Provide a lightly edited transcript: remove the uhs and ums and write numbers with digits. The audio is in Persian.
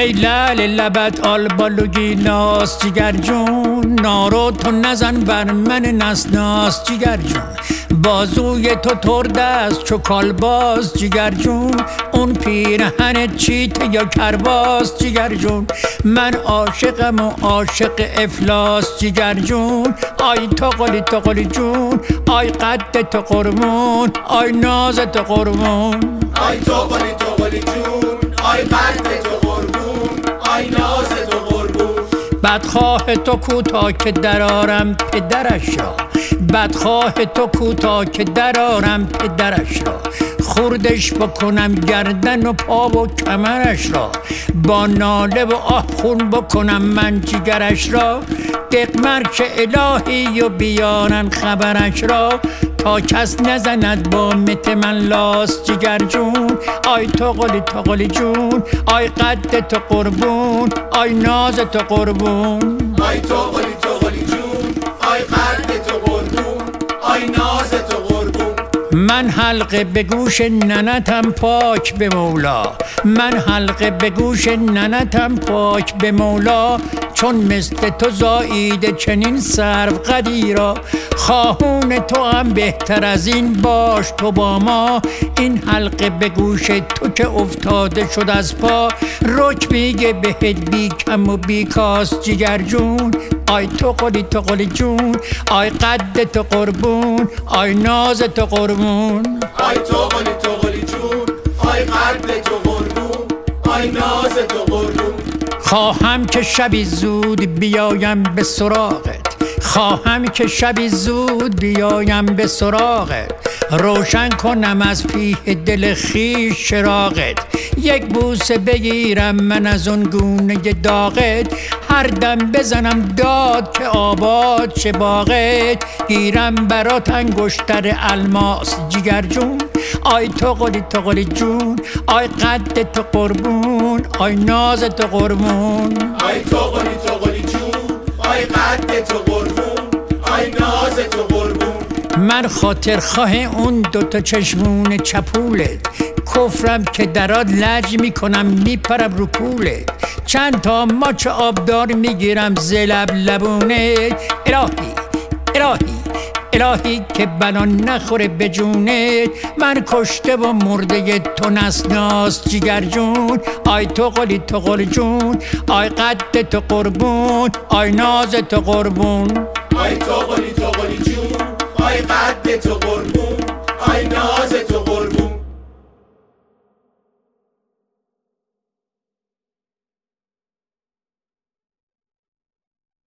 ای لال لبت آلبالوگی ناس جگر جون، نارو تو نزن بر من نسناس جگر جون، بازوی تو ترد است چو کالباس جگر جون، اون پیرهن چیت یا کرباس جگر جون، من عاشقم و عاشق افلاس جگر جون، آی تو قلی جون، آی قد تو قربون، آی ناز تو قربون، آی تو قلی جون، آی قد تو قربون، آی ناز تو قربون. بدخواه تو کوتا که درارم پدرش را، بدخواه تو کوتا که درارم پدرش را، خوردش بکنم گردن و پا و کمرش را، با ناله و آه خون بکنم من جگرش را، دقمر که الهی و بیارن خبرش را، تا کس نزند با مت من لاس جگر جون، آی تو قلی جون، آی قد تو قربون، آی ناز تو قربون، آی تو قلی جون، آی قد تو قربون، آی ناز تو قربون. من حلقه به گوش ننتم پاک به مولا، من حلقه به گوش ننتم پاک به مولا، چون مثل تو زاییده چنین سرو قدیرا، خواهون تو هم بهتر از این باش تو با ما، این حلقه به گوش تو که افتاده شد از پا، رک میگه بهت بی کم و بی کاس جگر جون، آی تو قلی جون، آی قد تو قربون، آی ناز تو قربون، آی تو قلی جون، آی قد تو قربون، آی ناز تو قربون. خواهم که شبی زود بیایم به سراغت، خواهم که شبی زود بیایم به سراغت، روشن کنم از پیه دل خویش چراغت، یک بوسه بگیرم من از اون گونه داغت، هر دم بزنم داد که آباد چه باغت، گیرم برات انگشتر الماس جگر جون، آی تو قلی جون، آی قد تو قربون، آی ناز تو قربون، آی تو قلی جون، آی قد تو قربون، آی ناز تو قربون. من خاطر خواه اون دوتا چشمون چپولت، کفرم که درات لج میکنم میپرم رو کولت، چند تا ماچ آبدار میگیرم زلب لبونه، الهی که بلا نخوره به جونت، من کشته و مرده تو نسناس جگر جون، آی تو قلی جون، آی قد تو قربون، آی ناز تو قربون، آی تو قلی جون، آی قد تو قربون،